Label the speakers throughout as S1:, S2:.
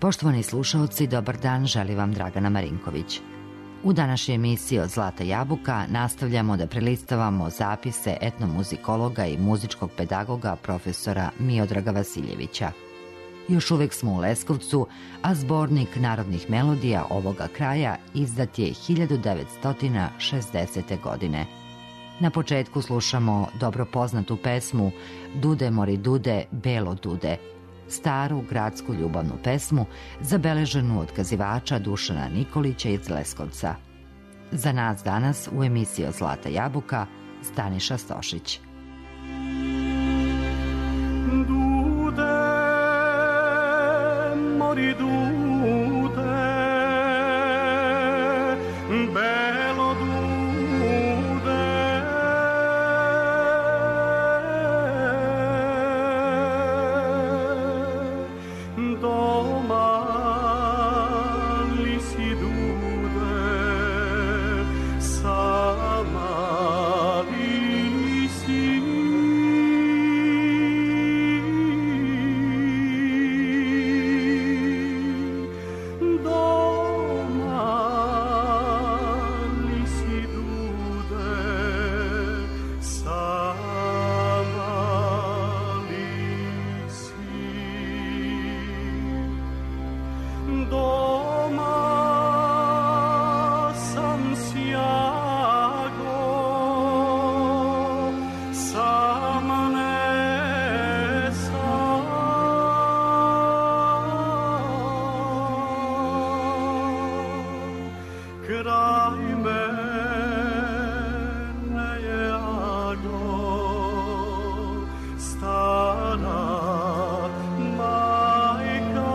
S1: Poštovani slušaoci, dobar dan, želi vam Dragana Marinković. U današnjoj emisiji od Zlata jabuka nastavljamo da prelistavamo zapise etnomuzikologa i muzičkog pedagoga profesora Miodraga Vasiljevića. Još uvek smo u Leskovcu, a zbornik narodnih melodija ovoga kraja izdat je 1960. godine. Na početku slušamo dobro poznatu pesmu Dude mori dude, belo dude, staru gradsku ljubavnu pesmu zabeleženu od kazivača Dušana Nikolića iz Leskovca. Za nas danas u emisiji od Zlata jabuka Staniša Stošić.
S2: Dude mori dude, belo dude, doma li si dude, sama li si, doma li si dude, sama li si, doma sam sjago, sama ne sam, kraj mene je ago, stara majka,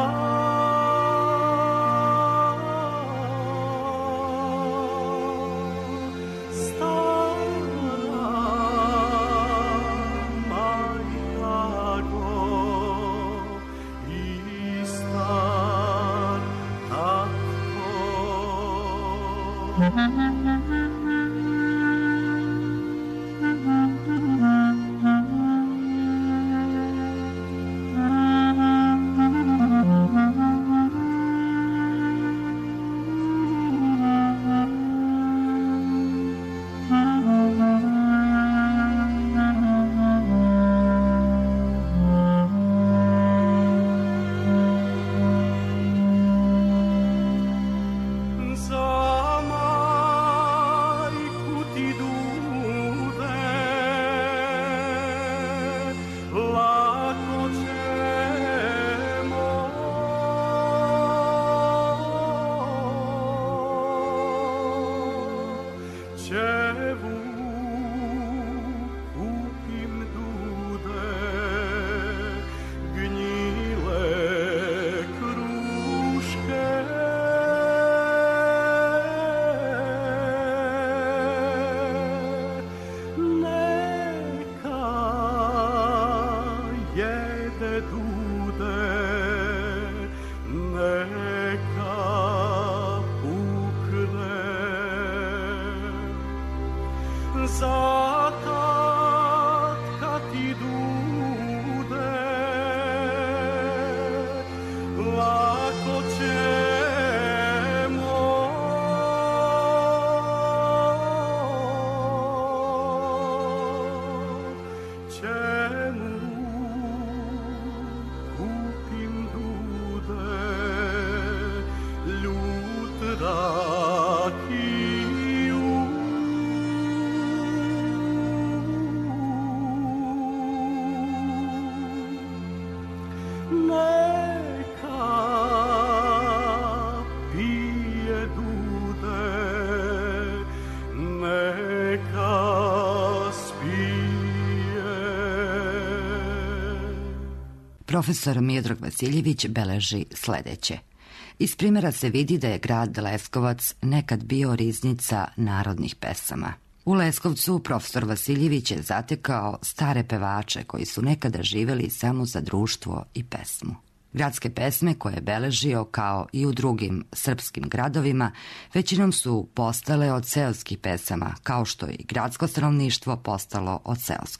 S1: Profesor Miodrag Vasiljević beleži sledeće. Iz primjera se vidi da je grad Leskovac nekad bio riznica narodnih pesama. U Leskovcu profesor Vasiljević je zatekao stare pevače koji su nekada živeli samo za društvo i pesmu. Gradske pesme koje je beležio, kao i u drugim srpskim gradovima, većinom su postale od seoskih pesama, kao što je i gradsko stanovništvo postalo od seoskog.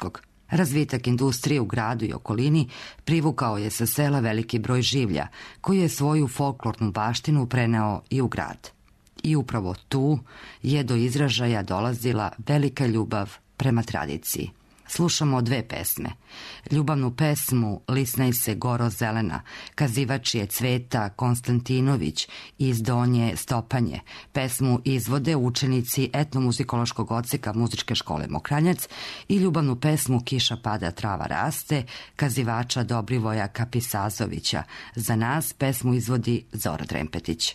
S1: Razvitak industrije u gradu i okolini privukao je sa sela veliki broj življa, koji je svoju folklornu baštinu preneo i u grad. I upravo tu je do izražaja dolazila velika ljubav prema tradiciji. Slušamo dve pesme. Ljubavnu pesmu Lisnaj se goro zelena, kazivač je Cveta Konstantinović iz Donje Stopanje. Pesmu izvode učenici etnomuzikološkog odseka Muzičke škole Mokranjac i ljubavnu pesmu Kiša pada, trava raste, kazivača Dobrivoja Kapisazovića. Za nas pesmu izvodi Zora Drempetić.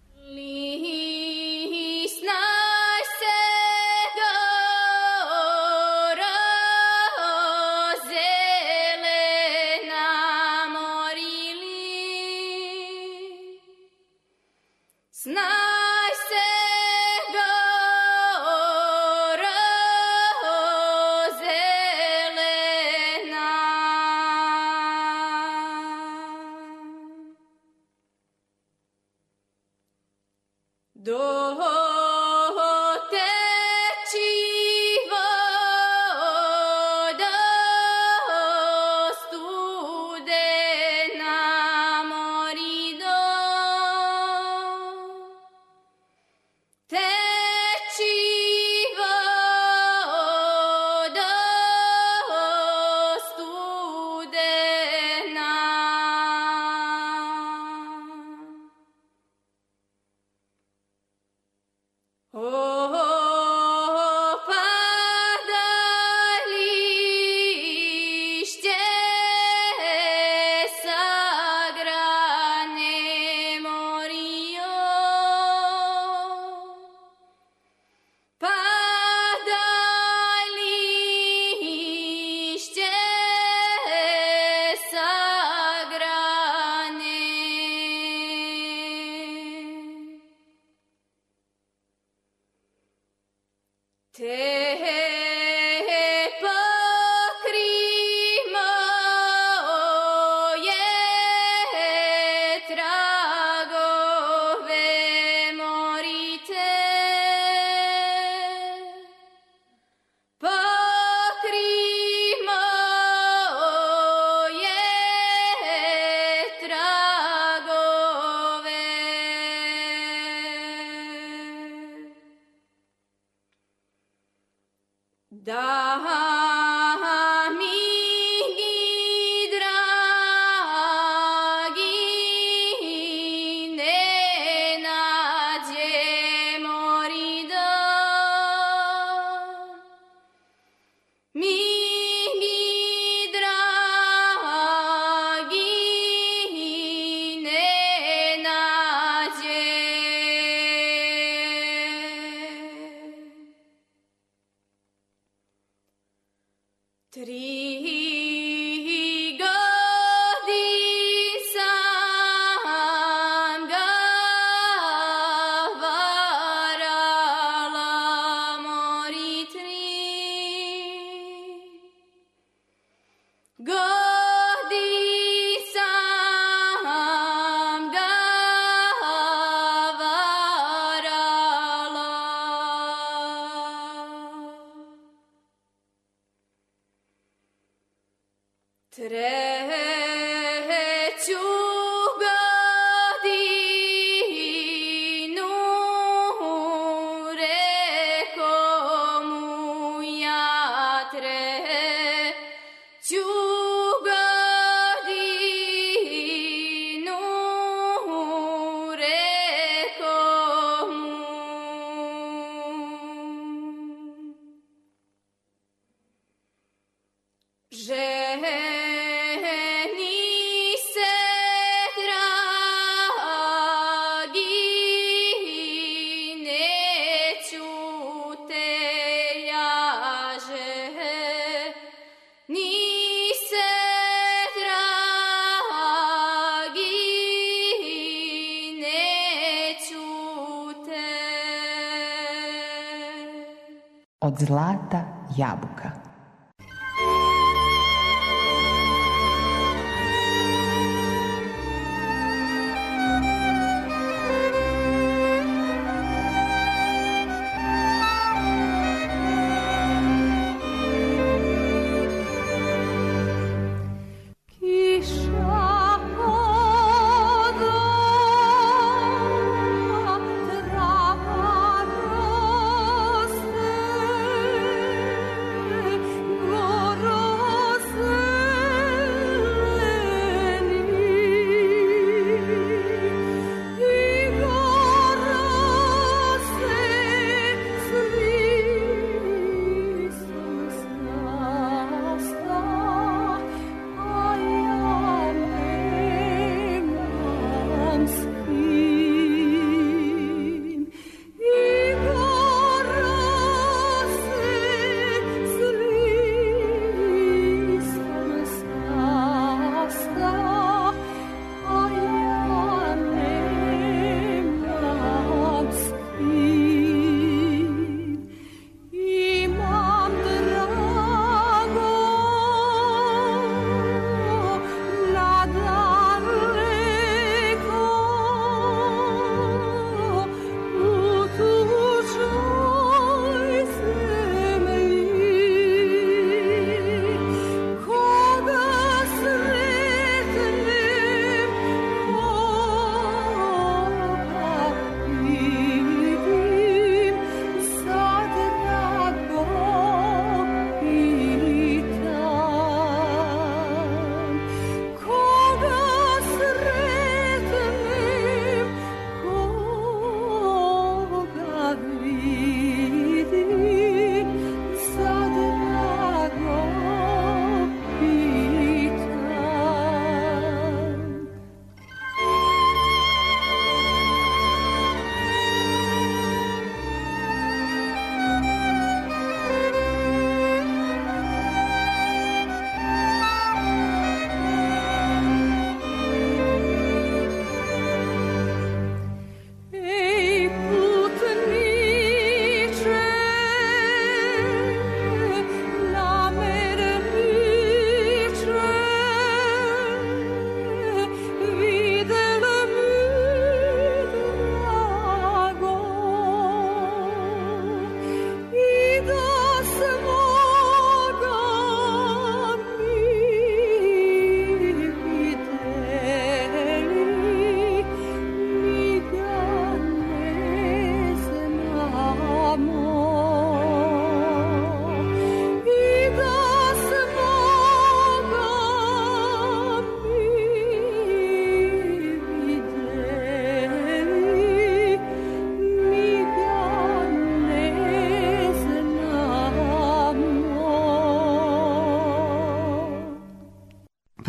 S3: Od zlata jabuka.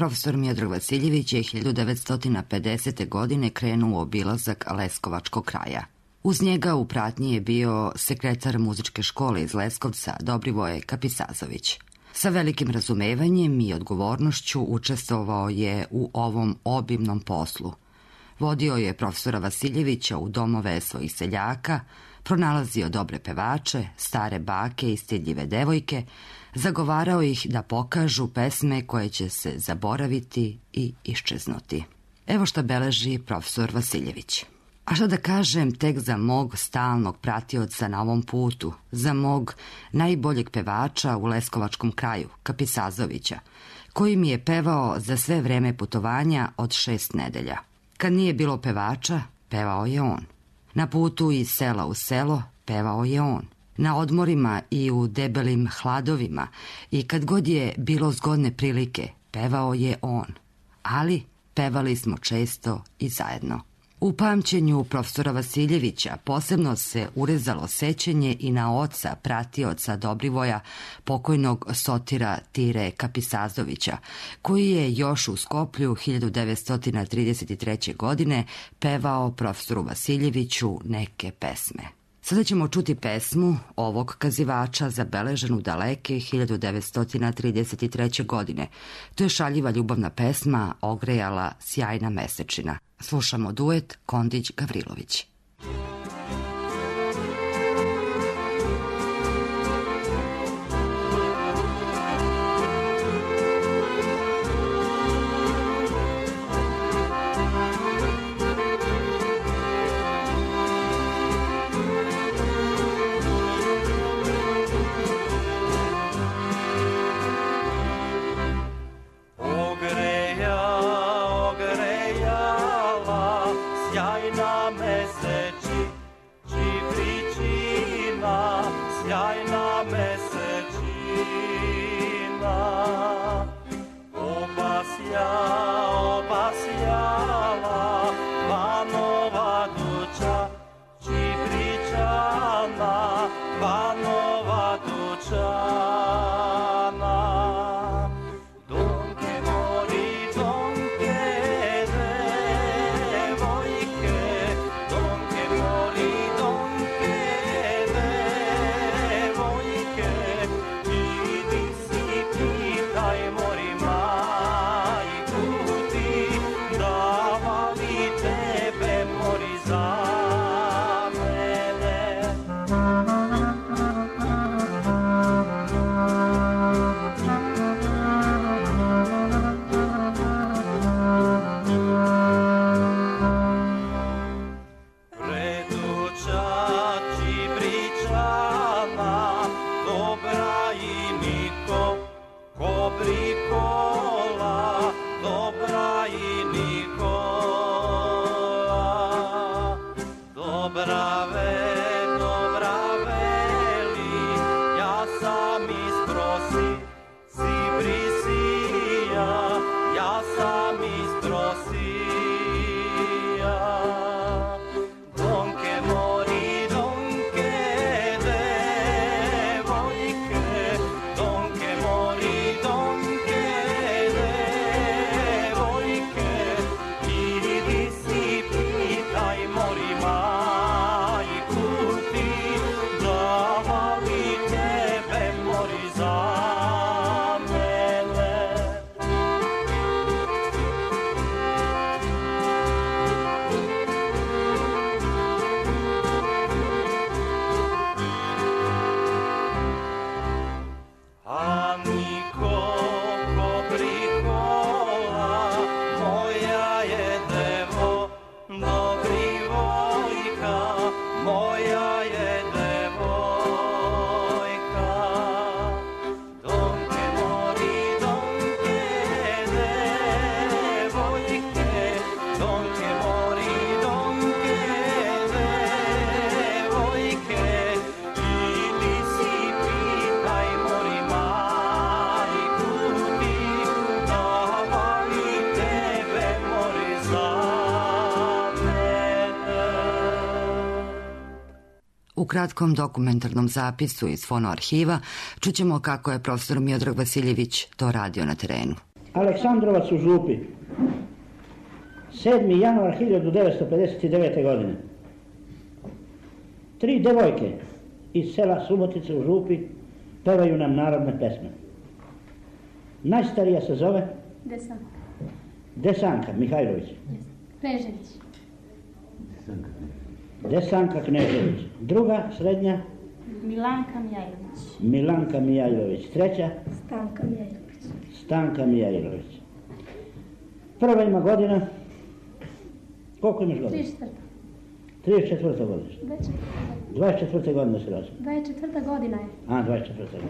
S1: Profesor Miodrag Vasiljević je 1950. godine krenuo u obilazak Leskovačkog kraja. Uz njega u pratnji je bio sekretar muzičke škole iz Leskovca Dobrivoje Kapisazović. Sa velikim razumevanjem i odgovornošću učestvovao je u ovom obimnom poslu. Vodio je profesora Vasiljevića u domove svojih seljaka, pronalazio dobre pevače, stare bake i stidljive devojke, zagovarao ih da pokažu pesme koje će se zaboraviti i iščeznuti. Evo šta beleži profesor Vasiljević. A šta da kažem tek za mog stalnog pratioca na ovom putu, za mog najboljeg pevača u Leskovačkom kraju, Kapisazovića, koji mi je pevao za sve vreme putovanja od 6 nedelja. Kad nije bilo pevača, pevao je on. Na putu iz sela u selo, pevao je on. Na odmorima i u debelim hladovima i kad god je bilo zgodne prilike, pevao je on. Ali pevali smo često i zajedno. U pamćenju profesora Vasiljevića posebno se urezalo sećenje i na oca pratioca Dobrivoja, pokojnog Sotira Tire Kapisazovića, koji je još u Skoplju 1933. godine pevao profesoru Vasiljeviću neke pesme. Sada ćemo čuti pesmu ovog kazivača zabeleženu daleke 1933. godine. To je šaljiva ljubavna pesma Ogrejala sjajna mesečina. Slušamo duet Kondić-Gavrilović. U kratkom dokumentarnom zapisu iz fonoarhiva čućemo kako je profesor Miodrag Vasiljević to radio na terenu.
S4: Aleksandrovac u Župi, 7. januar 1959. godine. 3 devojke iz sela Subotice u Župi pevaju nam narodne pesme. Najstarija se zove Desanka Mihajlović.
S5: Knežević.
S4: Desanka Knežević. Druga, srednja? Milanka Mijajlović. Treća? Stanka Mijajlović. Prva ima godina? Koliko imaš godina? 34. godina. 24. godine se rođe.
S5: 24. godina je.
S4: 24. godina.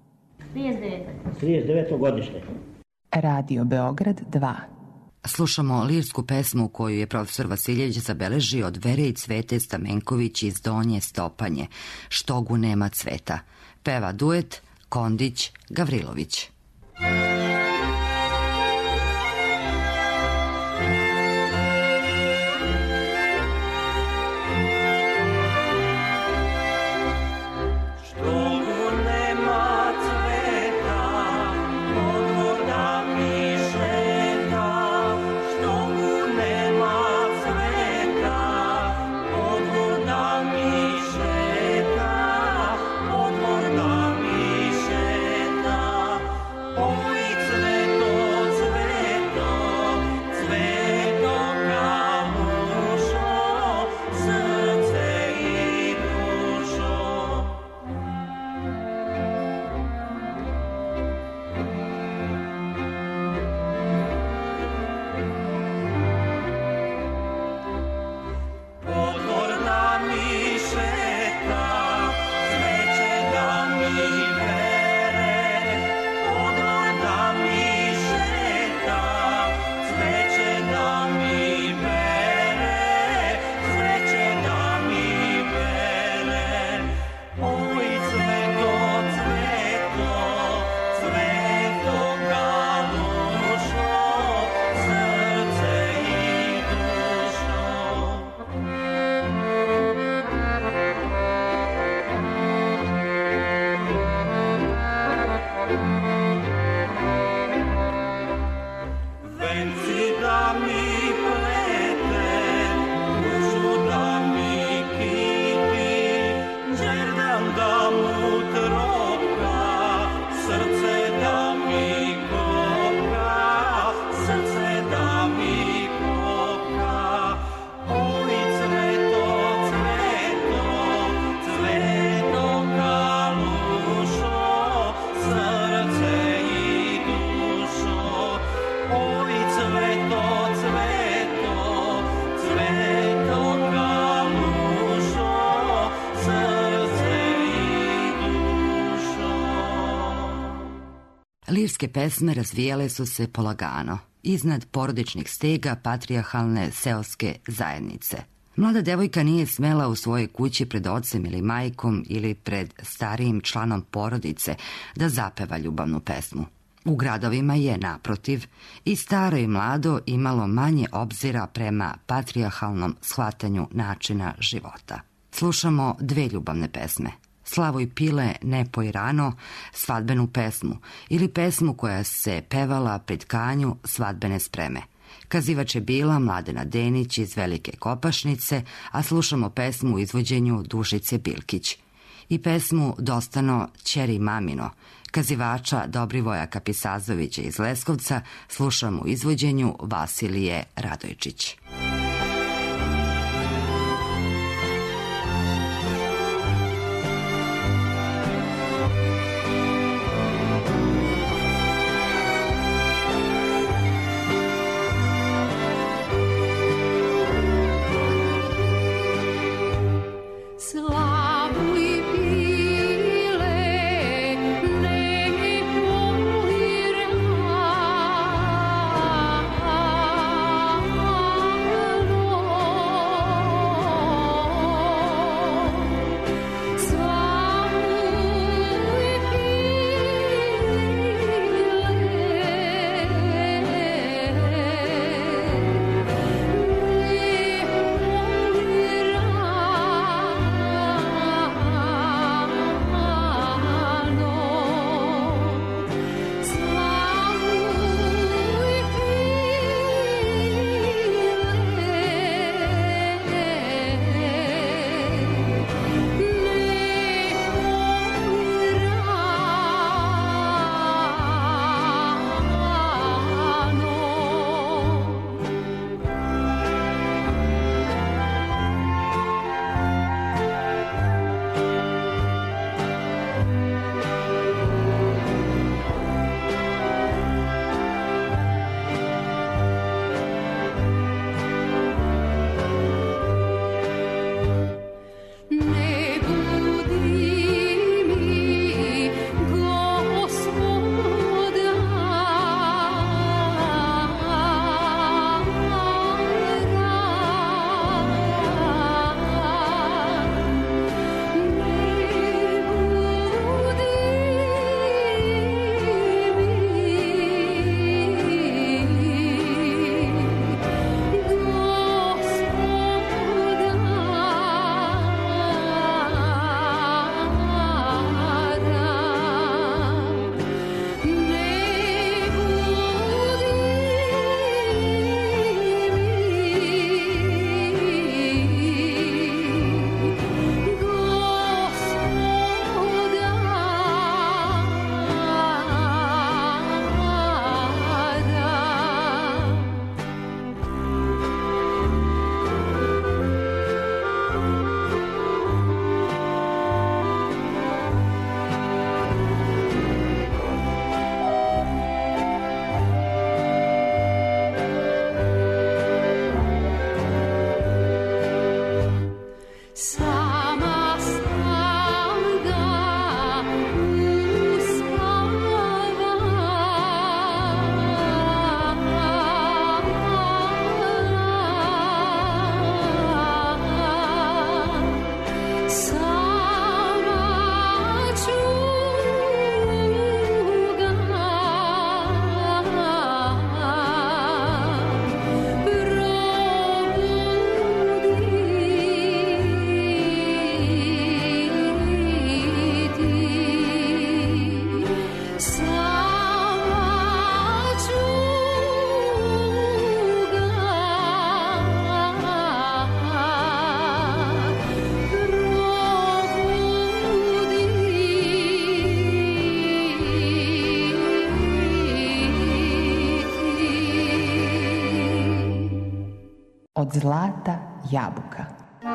S4: 39. godište.
S3: Radio Beograd 2.
S1: Slušamo lirsku pesmu koju je profesor Vasiljević zabeležio od Vere i Cvete Stamenković iz Donje Stopanje, Štogu nema cveta. Peva duet Kondić Gavrilović. Lirske pesme razvijale su se polagano, iznad porodičnih stega patrijarhalne seoske zajednice. Mlada devojka nije smela u svojoj kući pred ocem ili majkom ili pred starijim članom porodice da zapeva ljubavnu pesmu. U gradovima je, naprotiv, i staro i mlado imalo manje obzira prema patrijarhalnom shvatanju načina života. Slušamo 2 ljubavne pesme. Slavoj Pile Ne poj rano, svadbenu pesmu ili pesmu koja se pevala pri tkanju svadbene spreme. Kazivač je bila Mladena Denić iz Velike Kopašnice, a slušamo pesmu u izvođenju Dušice Bilkić. I pesmu Dostano ćeri mamino, kazivača Dobrivoja Kapisazovića iz Leskovca, slušamo u izvođenju Vasilije Radojčić.
S6: Thank you.
S3: Od zlata jabuka.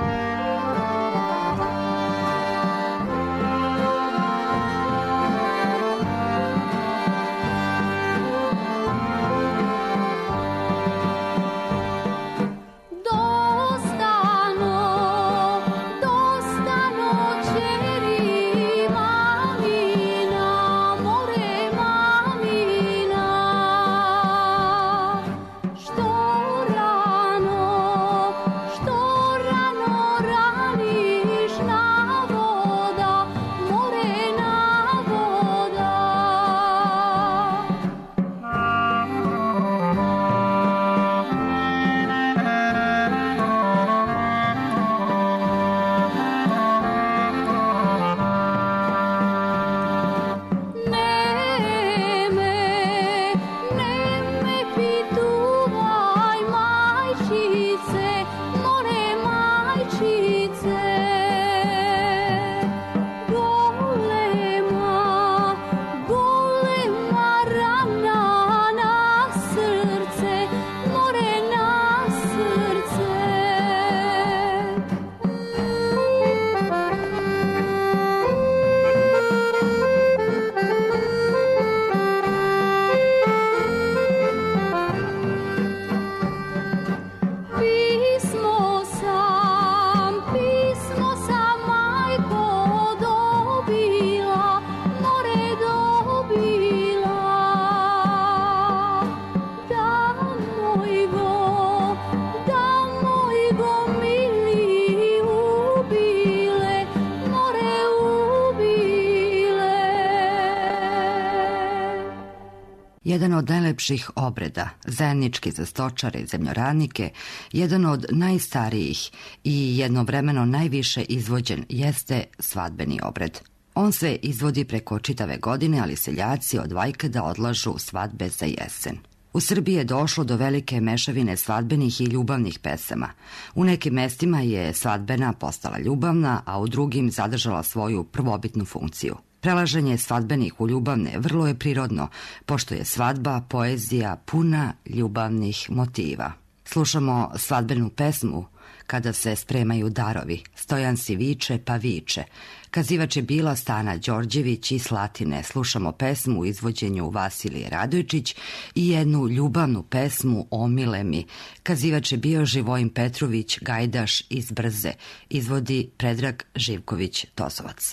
S1: Jedan od najlepših obreda, zajednički za stočare i zemljoradnike, jedan od najstarijih i jednovremeno najviše izvođen jeste svadbeni obred. On se izvodi preko čitave godine, ali seljaci od vajkada odlažu svadbe za jesen. U Srbiji je došlo do velike mešavine svadbenih i ljubavnih pesama. U nekim mestima je svadbena postala ljubavna, a u drugim zadržala svoju prvobitnu funkciju. Prelaženje svadbenih u ljubavne vrlo je prirodno, pošto je svadba poezija puna ljubavnih motiva. Slušamo svadbenu pesmu Kada se spremaju darovi. Stojan si viče pa viče. Kazivač je bila Stana Đorđević iz Slatine. Slušamo pesmu u izvođenju Vasilije Radojčić i jednu ljubavnu pesmu Omile mi. Kazivač je bio Živojin Petrović Gajdaš iz Brze. Izvodi Predrag Živković Tozovac.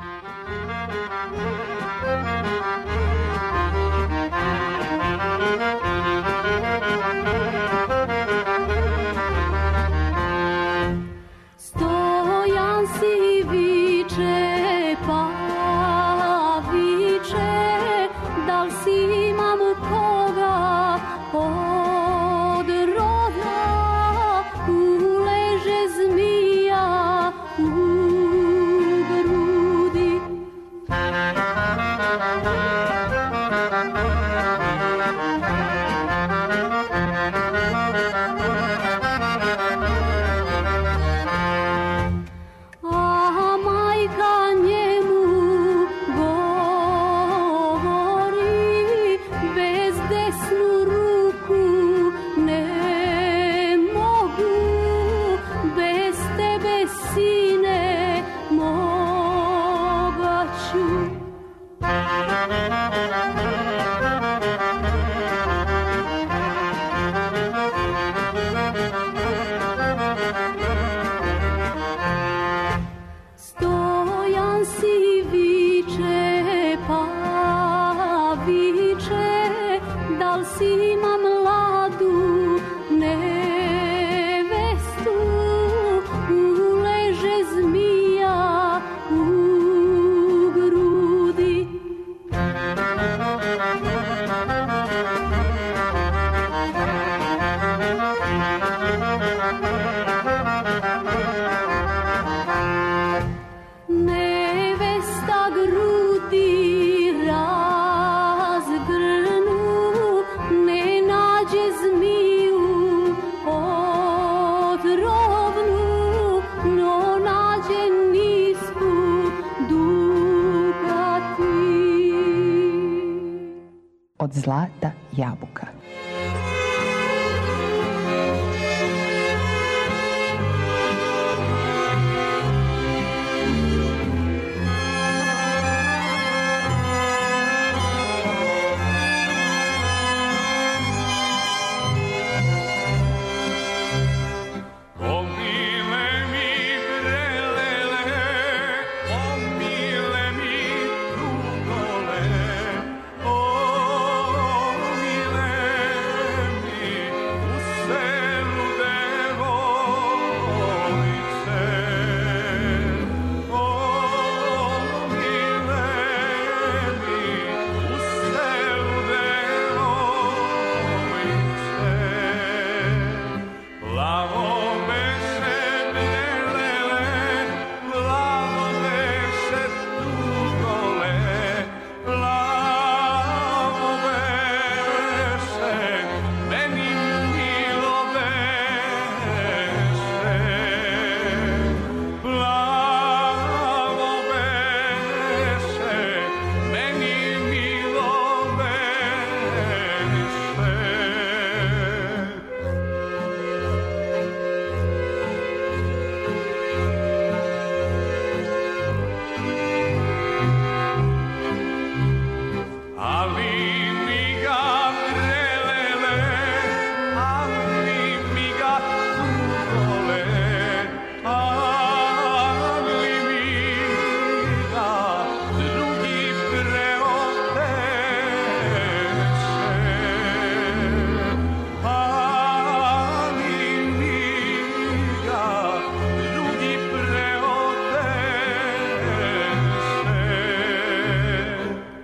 S1: Od zlata jabuka.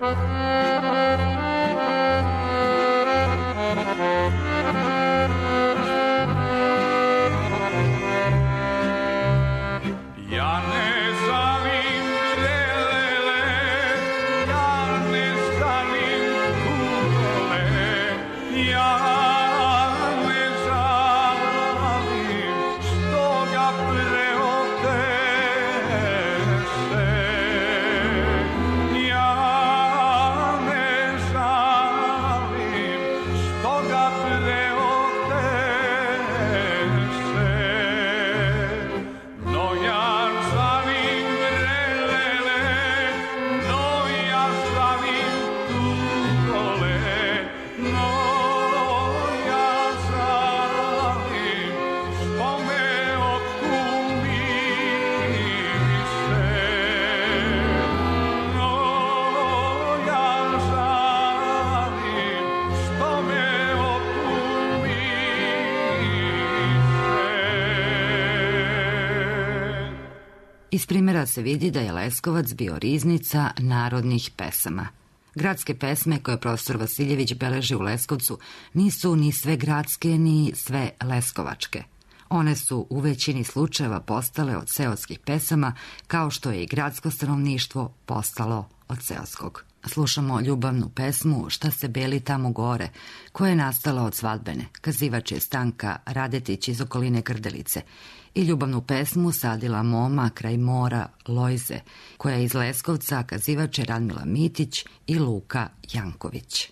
S1: Iz primjera se vidi da je Leskovac bio riznica narodnih pesama. Gradske pesme koje profesor Vasiljević beleži u Leskovcu nisu ni sve gradske ni sve leskovačke. One su u većini slučajeva postale od seoskih pesama, kao što je i gradsko stanovništvo postalo od seoskog. Slušamo ljubavnu pesmu Šta se beli tamo gore, koja je nastala od svadbene. Kazivač je Stanka Radetić iz okoline Krdelice. I ljubavnu pesmu Sadila moma kraj mora Lojze, koja je iz Leskovca, kazivač je Radmila Mitić i Luka Janković.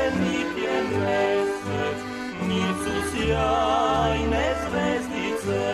S6: Sjajne zvezdice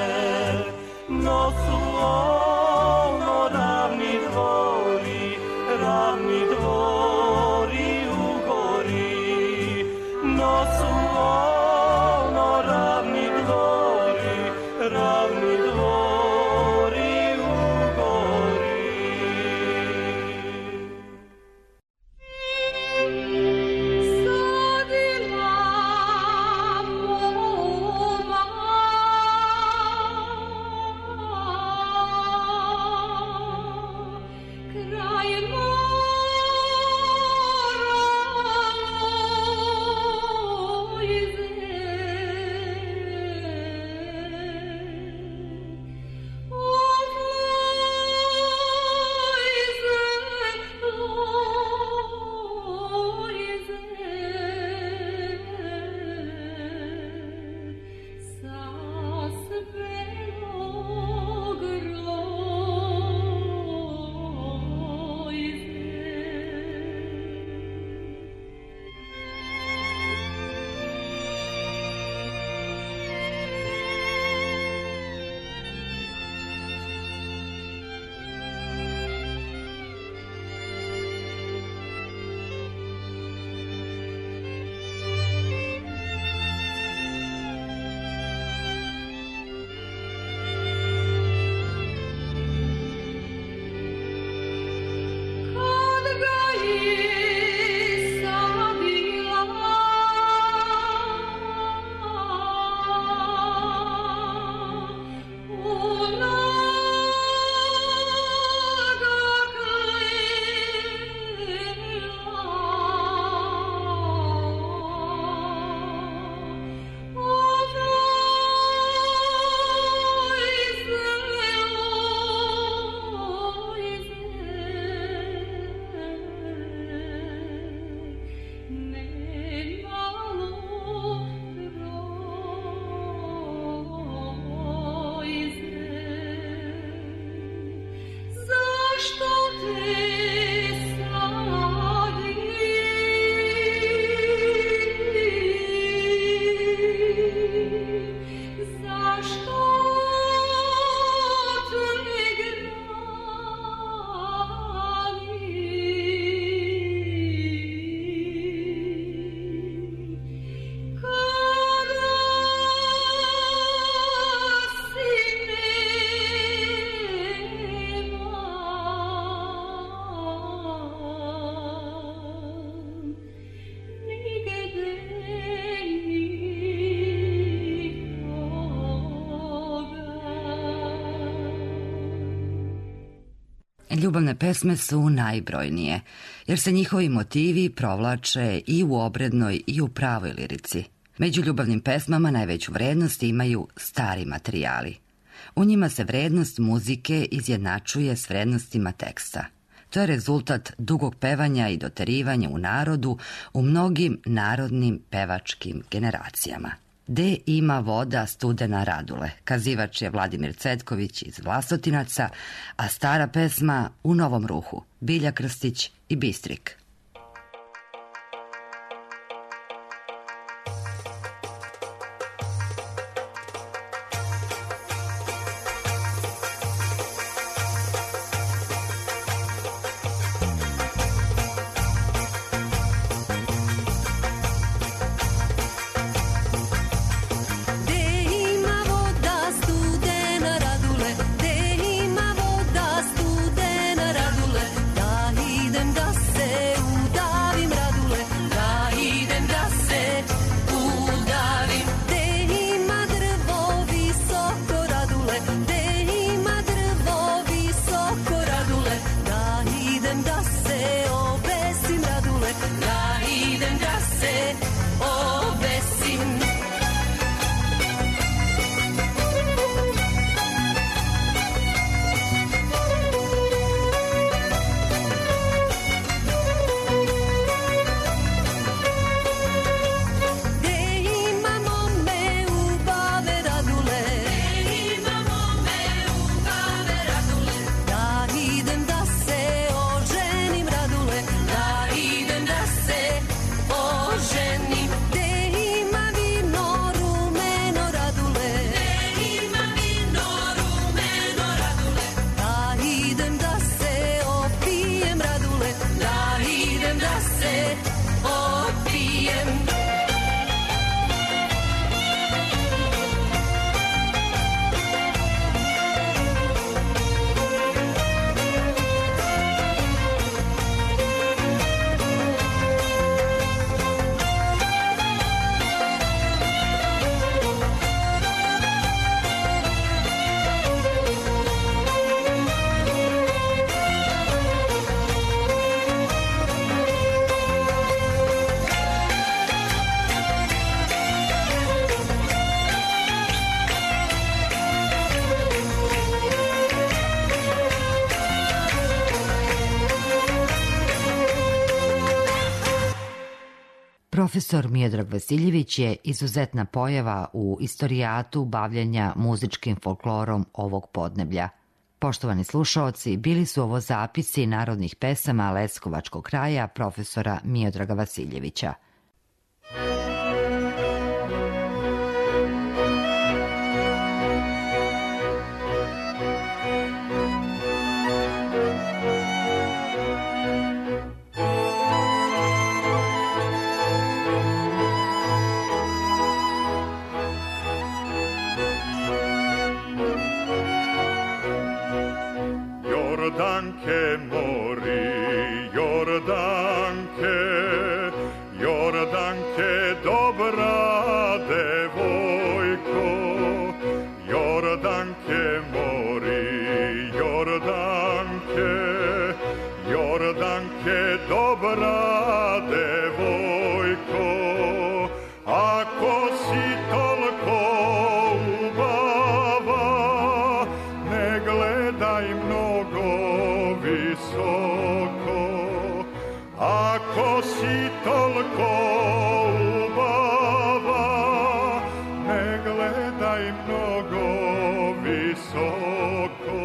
S1: Ljubavne pesme su najbrojnije, jer se njihovi motivi provlače i u obrednoj i u pravoj lirici. Među ljubavnim pesmama najveću vrednost imaju stari materijali. U njima se vrednost muzike izjednačuje s vrednostima teksta. To je rezultat dugog pevanja i doterivanja u narodu u mnogim narodnim pevačkim generacijama. De ima voda studena Radule, kazivač je Vladimir Cetković iz Vlasotinaca, a stara pesma U novom ruhu, Bilja Krstić i Bistrik. Profesor Miodrag Vasiljević je izuzetna pojava u istorijatu bavljenja muzičkim folklorom ovog podneblja. Poštovani slušaoci, bili su ovo zapisi narodnih pesama Leskovačkog kraja profesora Miodraga Vasiljevića.
S2: Jordanke mori, Jordanke, Jordanke dobra devojko, Jordanke mori, Jordanke, Jordanke dobra devojko, ako si toliko ubava, ne gledaj mnogo visoko, ako si toliko ubava, ne gledaj mnogo visoko.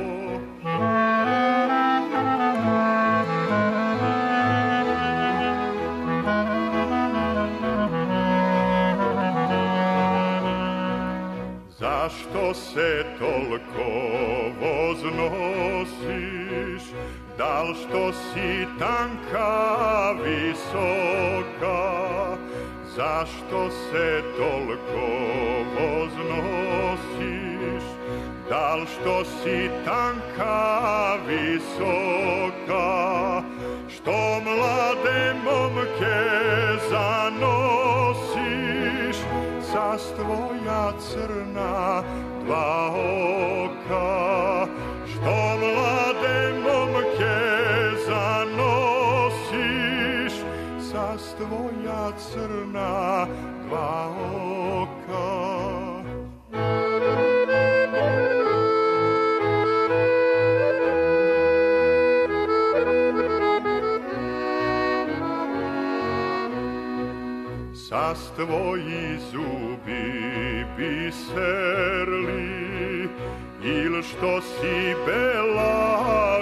S2: Zašto se toliko voznosiš, dal što si tanka visoka? Zašto se toliko voznosiš, dal što si tanka visoka? Što mlade momke zanosiš, sas tvoja crna dva oka? Što mlade momke crna dva oka. Sas tvoji zubi biserli, il što si bela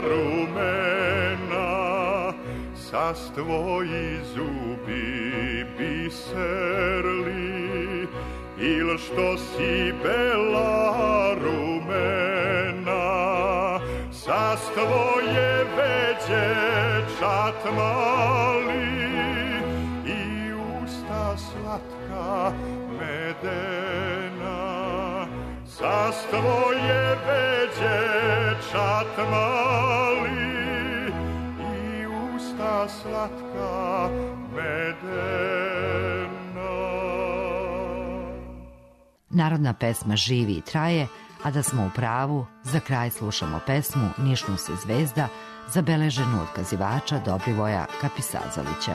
S2: rumena, sas tvoji zubi biserli, il što si bela rumena, sas tvoje veđe čat mali, slatka medena, sas tvoje veđe čat mali i usta slatka medena.
S1: Narodna pesma živi i traje, a da smo u pravu, za kraj slušamo pesmu Nišnu se zvezda, zabeleženu od kazivača Dobrivoja Kapisazovića.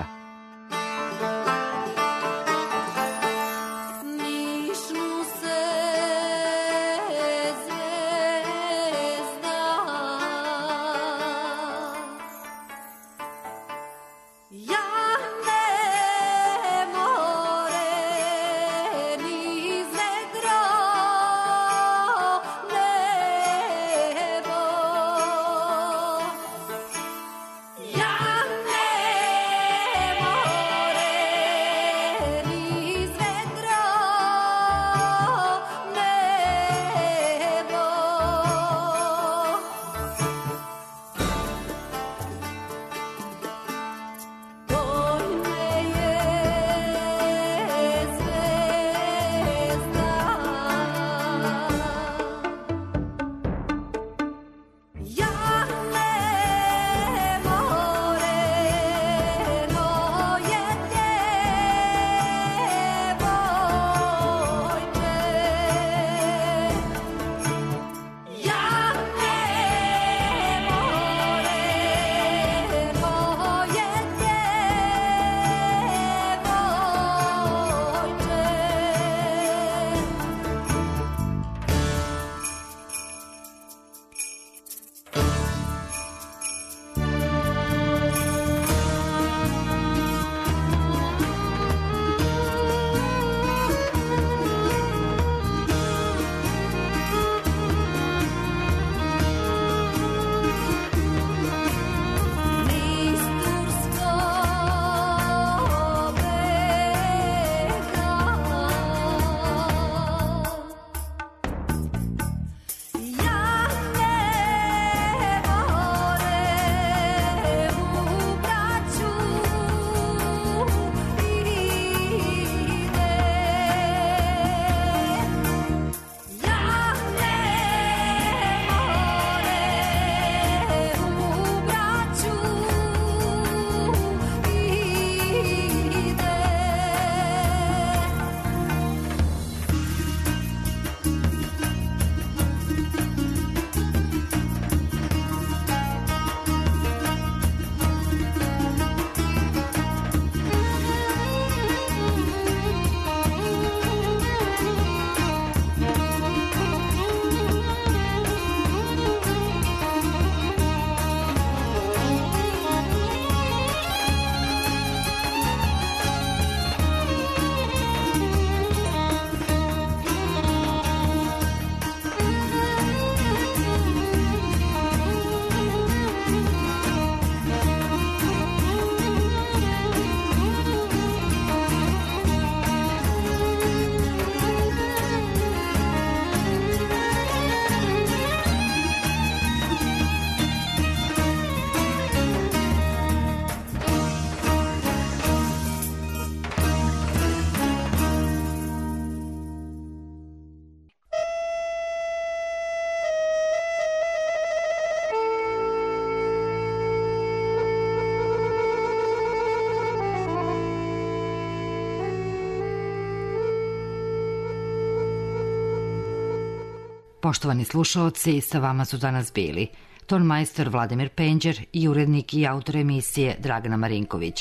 S1: Poštovani slušaoci, sa vama su danas bili tonmajstor Vladimir Penđer i urednik i autor emisije Dragana Marinković.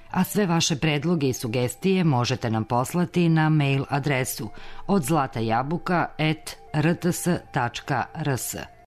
S1: A sve vaše predloge i sugestije možete nam poslati na mail adresu odzlatajabuka@rts.rs.